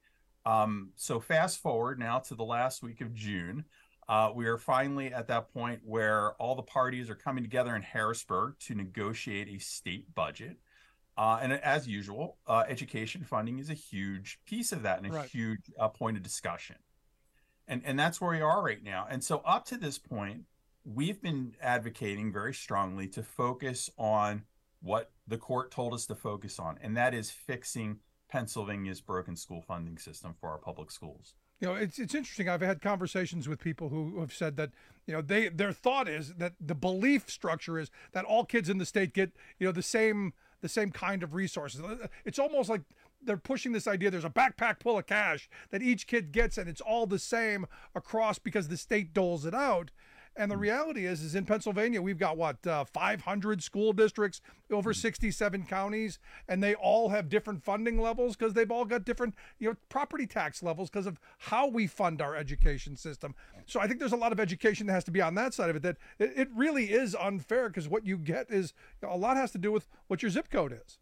So fast forward now to the last week of June. We are finally at that point where all the parties are coming together in Harrisburg to negotiate a state budget. And as usual, education funding is a huge piece of that and a huge point of discussion. And that's where we are right now. And so up to this point, we've been advocating very strongly to focus on what the court told us to focus on, and that is fixing Pennsylvania's broken school funding system for our public schools. It's interesting. I've had conversations with people who have said that, their thought is that the belief structure is that all kids in the state get, the same kind of resources. It's almost like they're pushing this idea there's a backpack full of cash that each kid gets, and it's all the same across because the state doles it out. And the reality is in Pennsylvania, we've got 500 school districts, over 67 counties, and they all have different funding levels because they've all got different, property tax levels because of how we fund our education system. So I think there's a lot of education that has to be on that side of it, that it really is unfair because what you get is a lot has to do with what your zip code is.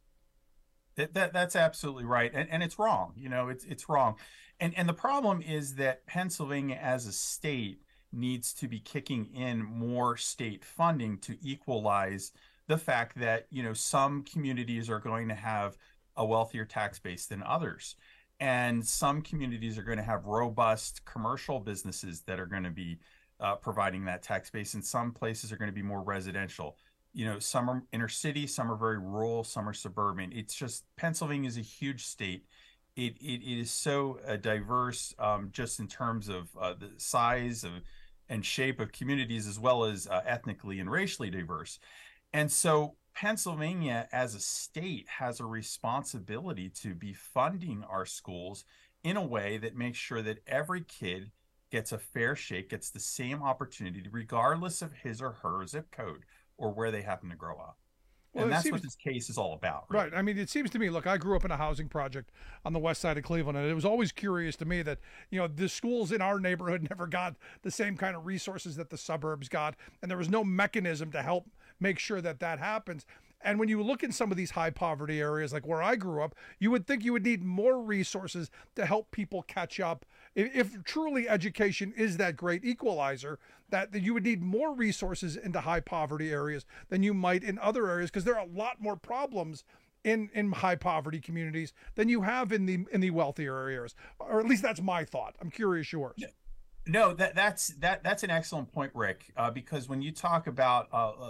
That's absolutely right. And it's wrong. It's wrong. And the problem is that Pennsylvania as a state needs to be kicking in more state funding to equalize the fact that, some communities are going to have a wealthier tax base than others. And some communities are going to have robust commercial businesses that are going to be providing that tax base. And some places are going to be more residential. Some are inner city, some are very rural, some are suburban. It's just, Pennsylvania is a huge state. It is so diverse, just in terms of the size and shape of communities, as well as ethnically and racially diverse. And so Pennsylvania as a state has a responsibility to be funding our schools in a way that makes sure that every kid gets a fair shake, gets the same opportunity, regardless of his or her zip code or where they happen to grow up. Well, and that's what this case is all about. Right. I mean, it seems to me, look, I grew up in a housing project on the west side of Cleveland, and it was always curious to me that, the schools in our neighborhood never got the same kind of resources that the suburbs got, and there was no mechanism to help make sure that happens. And when you look in some of these high poverty areas, like where I grew up, you would think you would need more resources to help people catch up. If truly education is that great equalizer, that you would need more resources into high poverty areas than you might in other areas, because there are a lot more problems in high poverty communities than you have in the wealthier areas. Or at least that's my thought. I'm curious yours. Yeah. No, that's an excellent point, Rick, because when you talk about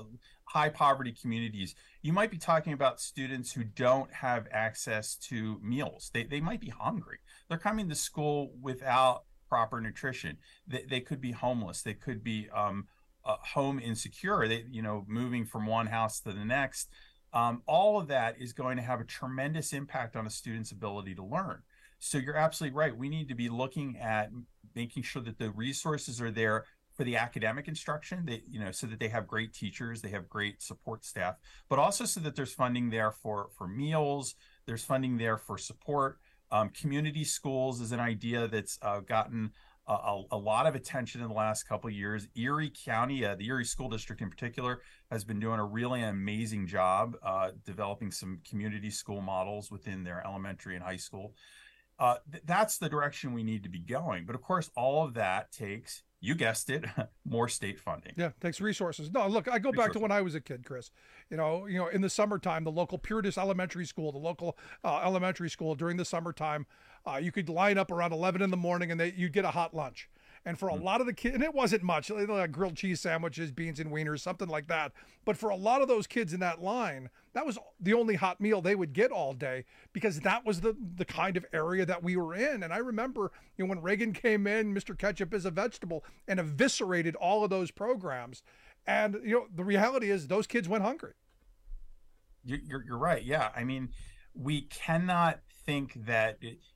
high poverty communities, you might be talking about students who don't have access to meals. They might be hungry. They're coming to school without proper nutrition. They could be homeless. They could be home insecure. They, moving from one house to the next. All of that is going to have a tremendous impact on a student's ability to learn. So you're absolutely right. We need to be looking at making sure that the resources are there for the academic instruction, so that they have great teachers, they have great support staff, but also so that there's funding there for meals, there's funding there for support. Community schools is an idea that's gotten a lot of attention in the last couple of years. Erie County, the Erie School District in particular, has been doing a really amazing job developing some community school models within their elementary and high school. That's the direction we need to be going. But of course, all of that takes, you guessed it, more state funding. Yeah, takes resources. No, look, I go back to when I was a kid, Chris. In the summertime, the local Puritas Elementary School, the local elementary school during the summertime, you could line up around 11 in the morning and you'd get a hot lunch. And for a lot of the kids, and it wasn't much, like grilled cheese sandwiches, beans and wieners, something like that. But for a lot of those kids in that line, that was the only hot meal they would get all day, because that was the kind of area that we were in. And I remember, when Reagan came in, Mr. Ketchup is a vegetable, and eviscerated all of those programs. And, the reality is those kids went hungry. You're right. Yeah. I mean, we cannot think that,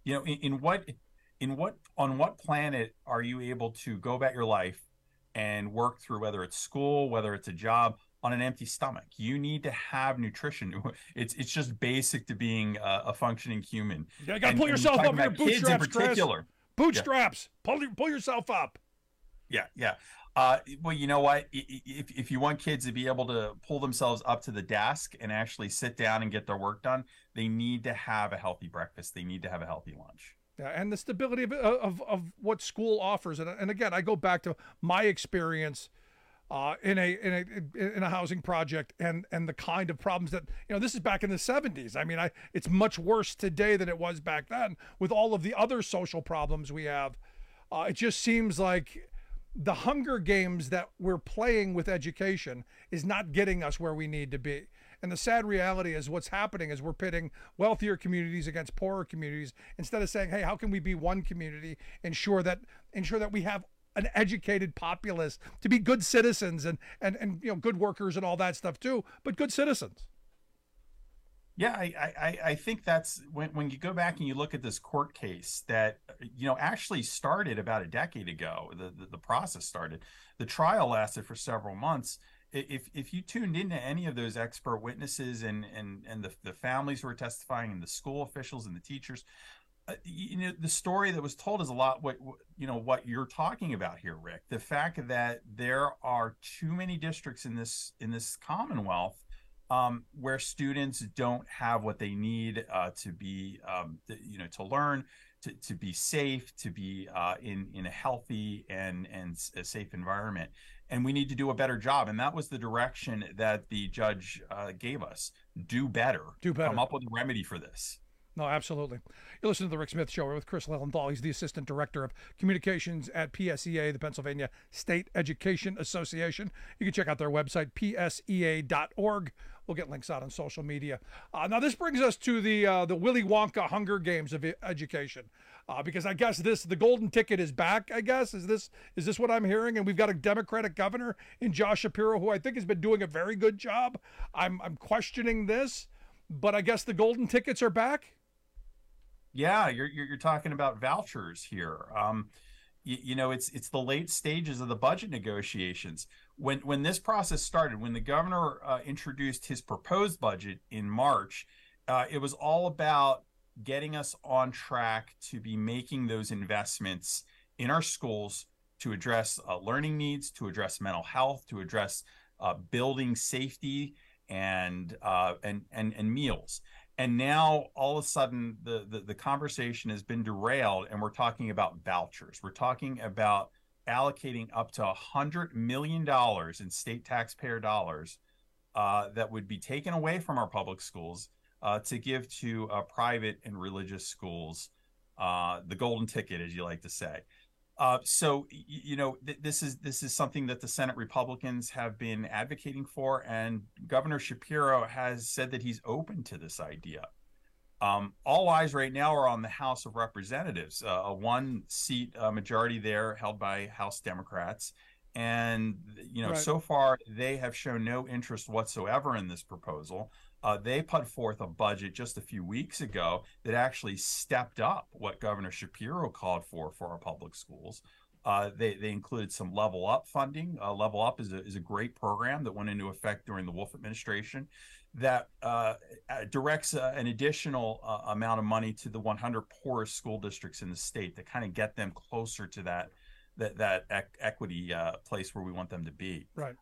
on what planet are you able to go about your life and work through, whether it's school, whether it's a job, on an empty stomach? You need to have nutrition. It's just basic to being a functioning human. You got to pull yourself up your bootstraps, Chris. Bootstraps. Yeah. Pull yourself up. Yeah. Well, you know what? If you want kids to be able to pull themselves up to the desk and actually sit down and get their work done, they need to have a healthy breakfast. They need to have a healthy lunch. Yeah, and the stability of what school offers, and again, I go back to my experience in a housing project, and the kind of problems that this is back in the 70s. I mean, it's much worse today than it was back then with all of the other social problems we have. It just seems like the Hunger Games that we're playing with education is not getting us where we need to be. And the sad reality is what's happening is we're pitting wealthier communities against poorer communities, instead of saying, hey, how can we be one community, ensure that we have an educated populace to be good citizens and good workers and all that stuff too, but good citizens. Yeah, I think that's when you go back and you look at this court case that actually started about a decade ago. The process started. The trial lasted for several months. If you tuned into any of those expert witnesses and the families who were testifying, and the school officials and the teachers, the story that was told is a lot what you're talking about here, Rick. The fact that there are too many districts in this Commonwealth where students don't have what they need to be, to learn, to be safe, to be in a healthy and a safe environment. And we need to do a better job. And that was the direction that the judge gave us. Do better. Come up with a remedy for this. No, absolutely. You're listening to The Rick Smith Show. We're with Chris Lilienthal. He's the Assistant Director of Communications at PSEA, the Pennsylvania State Education Association. You can check out their website, psea.org. We'll get links out on social media. Now, this brings us to the Willy Wonka Hunger Games of education, because I guess the golden ticket is back, I guess. Is this what I'm hearing? And we've got a Democratic governor in Josh Shapiro, who I think has been doing a very good job. I'm questioning this, but I guess the golden tickets are back. Yeah, you're talking about vouchers here. It's the late stages of the budget negotiations. When this process started, when the governor introduced his proposed budget in March, it was all about getting us on track to be making those investments in our schools to address learning needs, to address mental health, to address building safety and meals. And now all of a sudden the conversation has been derailed, and we're talking about vouchers. We're talking about allocating up to $100 million in state taxpayer dollars that would be taken away from our public schools to give to private and religious schools, the golden ticket, as you like to say. This is something that the Senate Republicans have been advocating for, and Governor Shapiro has said that he's open to this idea. All eyes right now are on the House of Representatives, a one-seat majority there held by House Democrats. And, Right. so far they have shown no interest whatsoever in this proposal. They put forth a budget just a few weeks ago that actually stepped up what Governor Shapiro called for our public schools. They included some Level Up funding. Level Up is a great program that went into effect during the Wolf administration that directs an additional amount of money to the 100 poorest school districts in the state to kind of get them closer to that equity place where we want them to be. Right.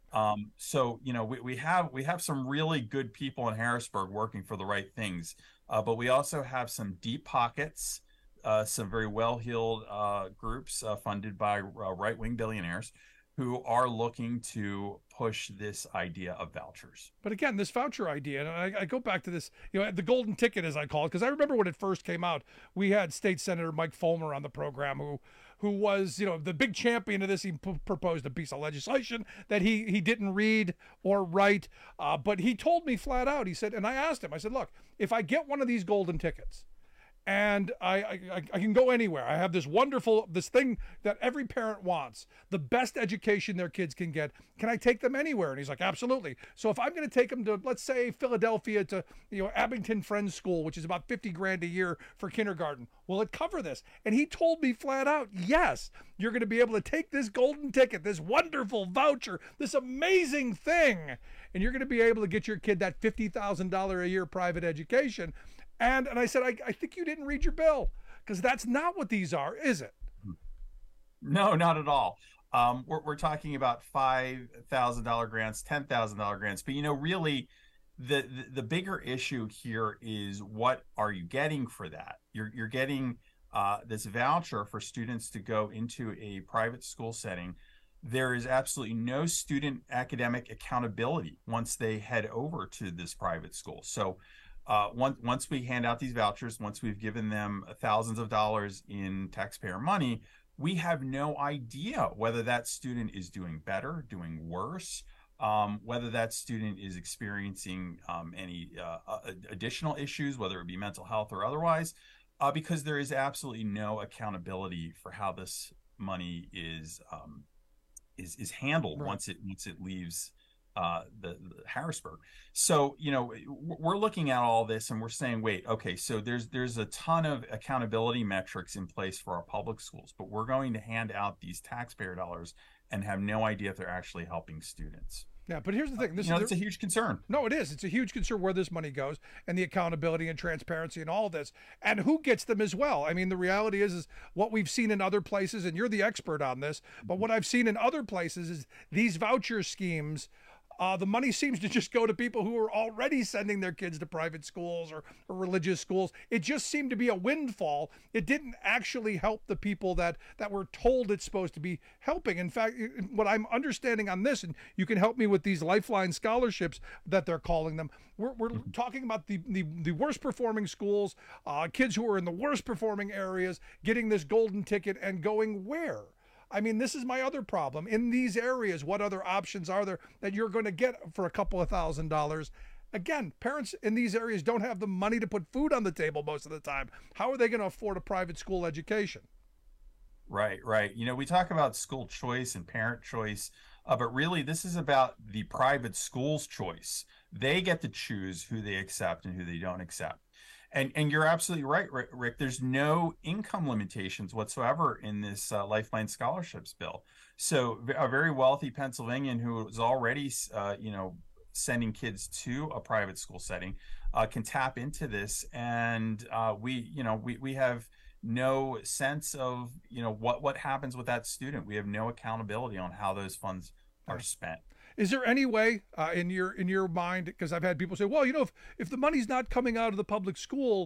We have some really good people in Harrisburg working for the right things, but we also have some deep pockets, some very well-heeled groups funded by right-wing billionaires who are looking to push this idea of vouchers. But again, this voucher idea, and I go back to this, the golden ticket, as I call it, because I remember when it first came out, we had State Senator Mike Fulmer on the program who was, the big champion of this. He proposed a piece of legislation that he didn't read or write, but he told me flat out, he said, and I asked him, I said, look, if I get one of these golden tickets, and I can go anywhere. I have this thing that every parent wants, the best education their kids can get. Can I take them anywhere? And he's like, absolutely. So if I'm going to take them to, let's say, Philadelphia to, Abington Friends School, which is about $50,000 a year for kindergarten, will it cover this? And he told me flat out, yes, you're going to be able to take this golden ticket, this wonderful voucher, this amazing thing, and you're going to be able to get your kid that $50,000 a year private education. And I said, I think you didn't read your bill, because that's not what these are, is it? No, not at all. We're talking about $5,000 grants, $10,000 grants, but really, the bigger issue here is, what are you getting for that? You're getting this voucher for students to go into a private school setting. There is absolutely no student academic accountability once they head over to this private school. So once we hand out these vouchers, once we've given them thousands of dollars in taxpayer money, we have no idea whether that student is doing better, doing worse, whether that student is experiencing any additional issues, whether it be mental health or otherwise, because there is absolutely no accountability for how money is handled. Right. once it leaves the Harrisburg. So, we're looking at all this and we're saying, wait, okay, so there's a ton of accountability metrics in place for our public schools, but we're going to hand out these taxpayer dollars and have no idea if they're actually helping students. Yeah, but here's the thing. It's a huge concern. No, it is. It's a huge concern where this money goes and the accountability and transparency and all this, and who gets them as well. I mean, the reality is what we've seen in other places, and you're the expert on this, but what I've seen in other places is these voucher schemes, the money seems to just go to people who are already sending their kids to private schools or religious schools. It just seemed to be a windfall. It didn't actually help the people that were told it's supposed to be helping. In fact, what I'm understanding on this, and you can help me with these Lifeline scholarships that they're calling them, we're talking about the worst performing schools, kids who are in the worst performing areas getting this golden ticket and going where? I mean, this is my other problem. In these areas, what other options are there that you're going to get for a couple of $1,000s? Again, parents in these areas don't have the money to put food on the table most of the time. How are they going to afford a private school education? Right. We talk about school choice and parent choice, but really this is about the private school's choice. They get to choose who they accept and who they don't accept. And you're absolutely right, Rick. There's no income limitations whatsoever in this Lifeline scholarships bill. So a very wealthy Pennsylvanian who is already, sending kids to a private school setting can tap into this. And we have no sense of, what happens with that student. We have no accountability on how those funds are spent. Is there any way in your mind, because I've had people say, well, if the money's not coming out of the public school,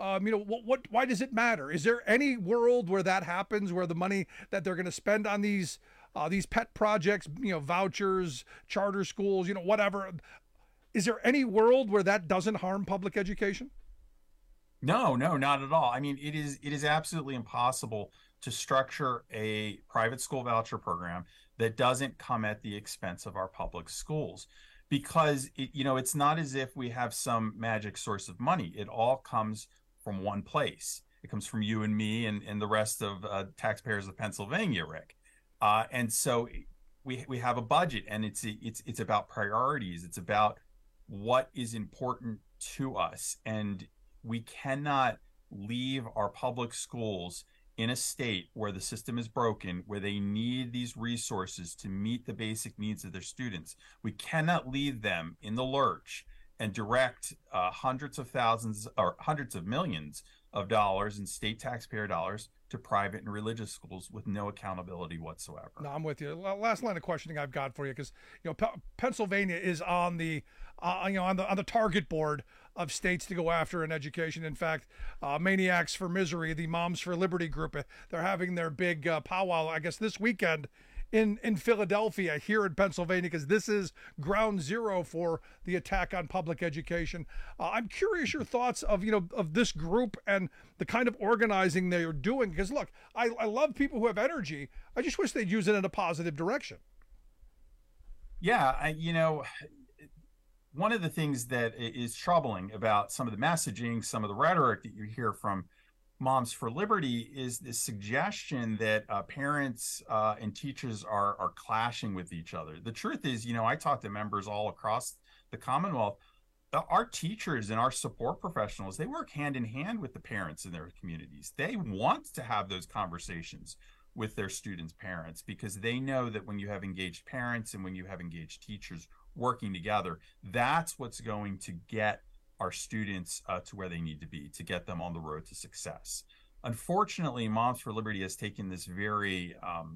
why does it matter? Is there any world where that happens, where the money that they're going to spend on these pet projects, vouchers, charter schools, whatever, is there any world where that doesn't harm public education? No, not at all. I mean, it is absolutely impossible to structure a private school voucher program that doesn't come at the expense of our public schools. Because it's not as if we have some magic source of money. It all comes from one place. It comes from you and me and the rest of taxpayers of Pennsylvania, Rick. And so we have a budget, and it's about priorities. It's about what is important to us, and we cannot leave our public schools in a state where the system is broken, where they need these resources to meet the basic needs of their students. We cannot leave them in the lurch and direct hundreds of thousands or hundreds of millions of dollars in state taxpayer dollars to private and religious schools with no accountability whatsoever. No, I'm with you. Last line of questioning I've got for you, because Pennsylvania is on the on the target board of states to go after in education. In fact, Maniacs for Misery, the Moms for Liberty group, they're having their big powwow, I guess, this weekend in Philadelphia, here in Pennsylvania, because this is ground zero for the attack on public education. I'm curious your thoughts of this group and the kind of organizing they are doing, because look, I love people who have energy. I just wish they'd use it in a positive direction. Yeah, one of the things that is troubling about some of the messaging, some of the rhetoric that you hear from Moms for Liberty is this suggestion that parents and teachers are clashing with each other. The truth is, I talk to members all across the Commonwealth. Our teachers and our support professionals, they work hand in hand with the parents in their communities. They want to have those conversations with their students' parents, because they know that when you have engaged parents and when you have engaged teachers working together, that's what's going to get our students to where they need to be, to get them on the road to success. Unfortunately, Moms for Liberty has taken this very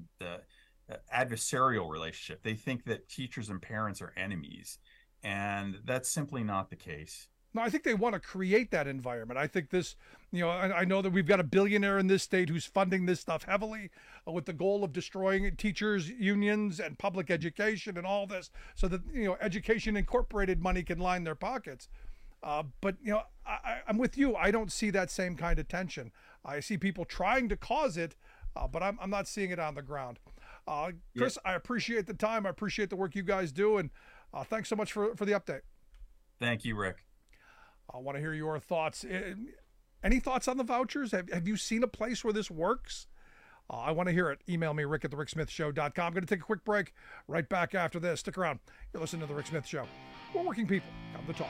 adversarial relationship. They think that teachers and parents are enemies, and that's simply not the case. No, I think they want to create that environment. I think this, I know that we've got a billionaire in this state who's funding this stuff heavily with the goal of destroying teachers' unions and public education and all this, so that, Education Incorporated money can line their pockets. But I'm with you. I don't see that same kind of tension. I see people trying to cause it, but I'm not seeing it on the ground. Chris, yeah. I appreciate the time. I appreciate the work you guys do, and thanks so much for the update. Thank you, Rick. I want to hear your thoughts. Any thoughts on the vouchers? Have you seen a place where this works? I want to hear it. Email me, rick@thericksmithshow.com. I'm going to take a quick break. Right back after this. Stick around. You're listening to The Rick Smith Show. We're working people. Come to talk.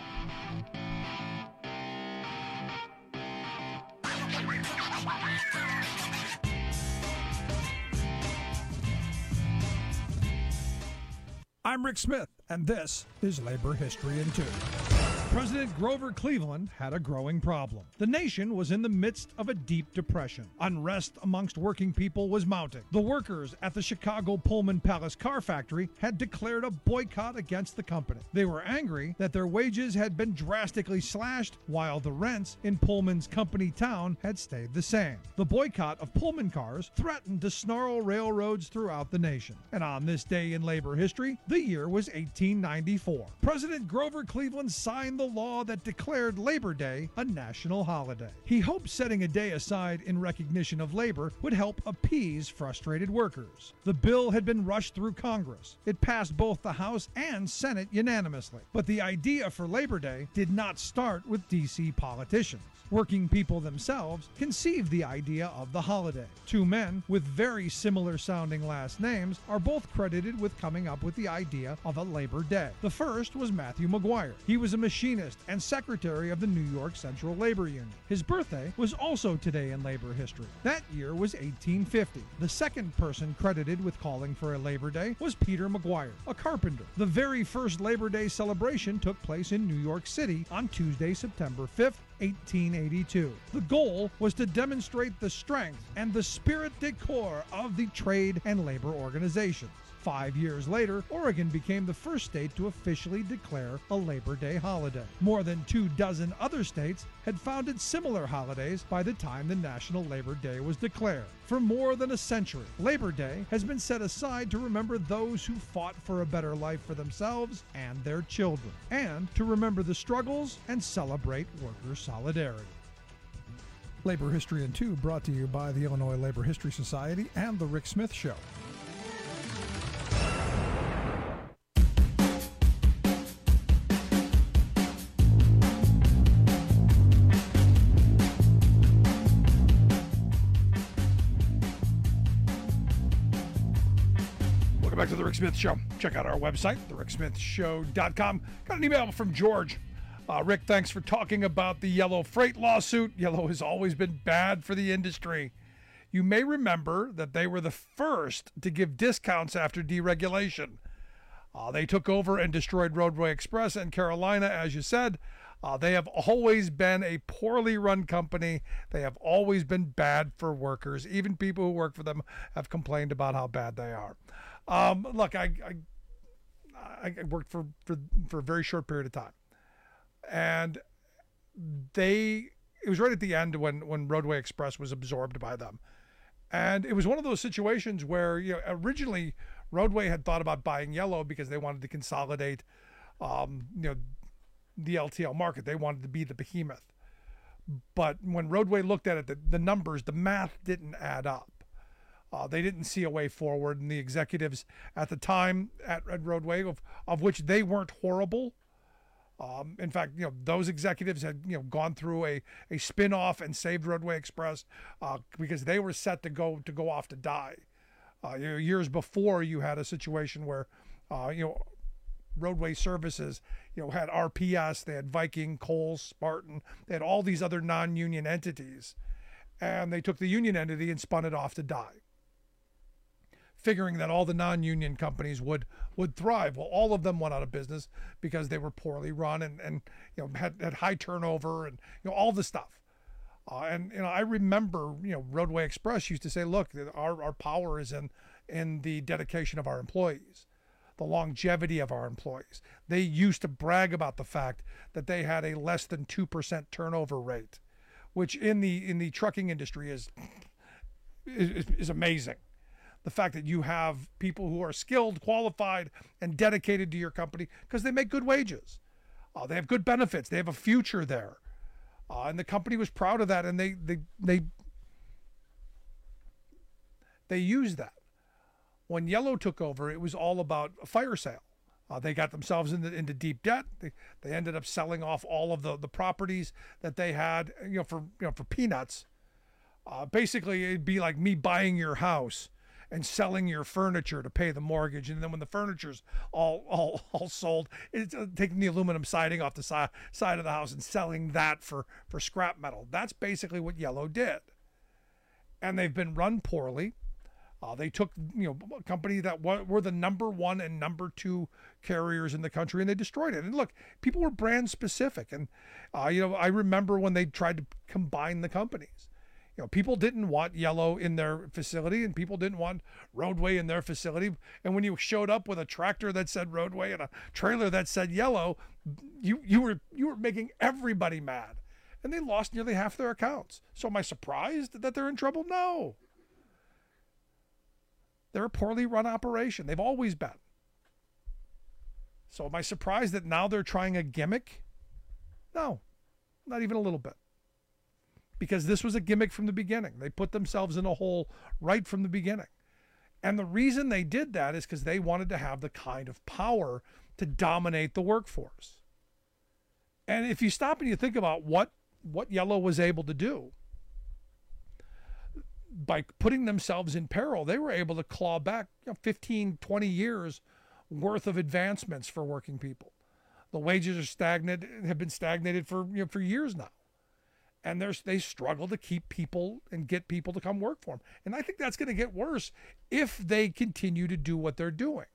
I'm Rick Smith, and this is Labor History in 2. President Grover Cleveland had a growing problem. The nation was in the midst of a deep depression. Unrest amongst working people was mounting. The workers at the Chicago Pullman Palace car factory had declared a boycott against the company. They were angry that their wages had been drastically slashed, while the rents in Pullman's company town had stayed the same. The boycott of Pullman cars threatened to snarl railroads throughout the nation. And on this day in labor history, the year was 1894. President Grover Cleveland signed the law that declared Labor Day a national holiday. He hoped setting a day aside in recognition of labor would help appease frustrated workers. The bill had been rushed through Congress. It passed both the House and Senate unanimously. But the idea for Labor Day did not start with D.C. politicians. Working people themselves conceived the idea of the holiday. Two men with very similar sounding last names are both credited with coming up with the idea of a Labor Day. The first was Matthew McGuire. He was a machinist and secretary of the New York Central Labor Union. His birthday was also today in labor history. That year was 1850. The second person credited with calling for a Labor Day was Peter McGuire, a carpenter. The very first Labor Day celebration took place in New York City on Tuesday, September 5th, 1882. The goal was to demonstrate the strength and the spirit de corps of the trade and labor organizations. 5 years later, Oregon became the first state to officially declare a Labor Day holiday. More than 24 other states had founded similar holidays by the time the National Labor Day was declared. For more than a century, Labor Day has been set aside to remember those who fought for a better life for themselves and their children, and to remember the struggles and celebrate worker solidarity. Labor History in 2 brought to you by the Illinois Labor History Society and The Rick Smith Show. Welcome back to The Rick Smith Show. Check out our website, thericksmithshow.com. Got an email from George. Rick, thanks for talking about the Yellow Freight lawsuit. Yellow has always been bad for the industry. You may remember that they were the first to give discounts after deregulation. They took over and destroyed Roadway Express and Carolina, as you said. They have always been a poorly run company. They have always been bad for workers. Even people who work for them have complained about how bad they are. Look, I worked for a very short period of time. And it was right at the end when Roadway Express was absorbed by them. And it was one of those situations where, originally Roadway had thought about buying Yellow because they wanted to consolidate, the LTL market. They wanted to be the behemoth. But when Roadway looked at it, the numbers, the math didn't add up. They didn't see a way forward. And the executives at the time at Roadway, of which they weren't horrible. In fact, those executives had, gone through a spin-off and saved Roadway Express because they were set to go off to die. Years before, you had a situation where, Roadway Services, had RPS, they had Viking, Kohl's, Spartan, they had all these other non-union entities, and they took the union entity and spun it off to die, figuring that all the non-union companies would thrive. Well, all of them went out of business because they were poorly run and had high turnover and all the stuff. I remember Roadway Express used to say, look, our power is in the dedication of our employees, the longevity of our employees. They used to brag about the fact that they had a less than 2% turnover rate, which in the trucking industry is amazing. The fact that you have people who are skilled, qualified, and dedicated to your company because they make good wages. They have good benefits. They have a future there. And the company was proud of that, and they used that. When Yellow took over, it was all about a fire sale. They got themselves into deep debt. They ended up selling off all of the properties that they had, for peanuts. Basically, it'd be like me buying your house and selling your furniture to pay the mortgage, and then when the furniture's all sold, it's taking the aluminum siding off the side of the house and selling that for scrap metal. That's basically what Yellow did, and they've been run poorly. They took a company that were the number 1 and number 2 carriers in the country, and they destroyed it. And look, people were brand specific, and I remember when they tried to combine the companies. People didn't want Yellow in their facility, and people didn't want Roadway in their facility. And when you showed up with a tractor that said Roadway and a trailer that said Yellow, you were making everybody mad. And they lost nearly half their accounts. So am I surprised that they're in trouble? No. They're a poorly run operation. They've always been. So am I surprised that now they're trying a gimmick? No, not even a little bit. Because this was a gimmick from the beginning. They put themselves in a hole right from the beginning. And the reason they did that is because they wanted to have the kind of power to dominate the workforce. And if you stop and you think about what Yellow was able to do, by putting themselves in peril, they were able to claw back 15, 20 years worth of advancements for working people. The wages are stagnant, have been stagnated for years now. And they struggle to keep people and get people to come work for them. And I think that's going to get worse if they continue to do what they're doing.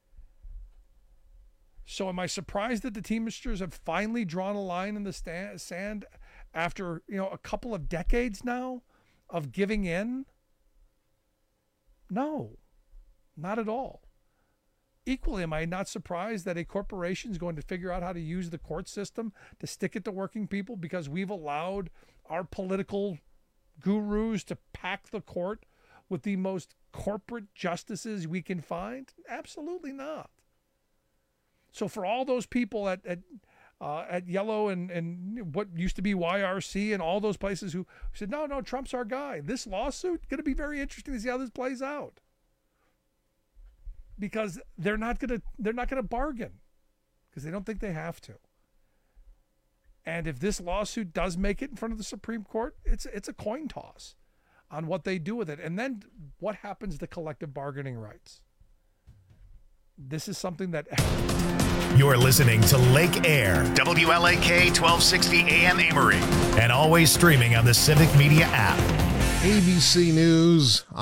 So am I surprised that the Teamsters have finally drawn a line in the sand after a couple of decades now of giving in? No, not at all. Equally, am I not surprised that a corporation is going to figure out how to use the court system to stick it to working people because we've allowed our political gurus to pack the court with the most corporate justices we can find? Absolutely not. So for all those people at at Yellow and what used to be YRC and all those places who said, no, Trump's our guy. This lawsuit, going to be very interesting to see how this plays out. Because they're not going to bargain because they don't think they have to. And if this lawsuit does make it in front of the Supreme Court, it's a coin toss on what they do with it. And then what happens to collective bargaining rights? This is something that... You're listening to Lake Air, WLAK 1260 AM Amory, and always streaming on the Civic Media app. ABC News.